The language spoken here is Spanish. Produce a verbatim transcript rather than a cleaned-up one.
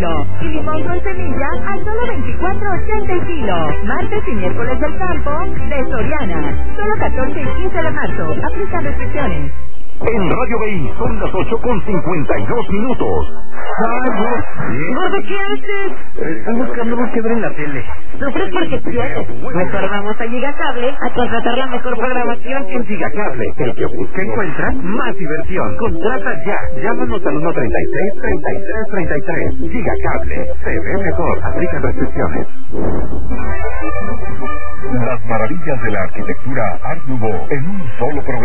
kilo. Y limón con semilla a solo veinticuatro ochenta el kilo. Martes y miércoles del campo de Soriana. Solo catorce y quince de marzo. Aplican restricciones. En Radio B I son las ocho con cincuenta y dos minutos. Gordo, ¿qué haces? Estoy buscando algo que ver en la tele. Sufres porque quieres. Mejor vamos a Gigacable a contratar la mejor programación. En Gigacable, el que busca encuentra más diversión. Contrata ya. Llámanos al uno treinta y seis, treinta y tres treinta y tres. Gigacable. Se ve mejor. Aplica restricciones. Las maravillas de la arquitectura Art Nouveau en un solo programa.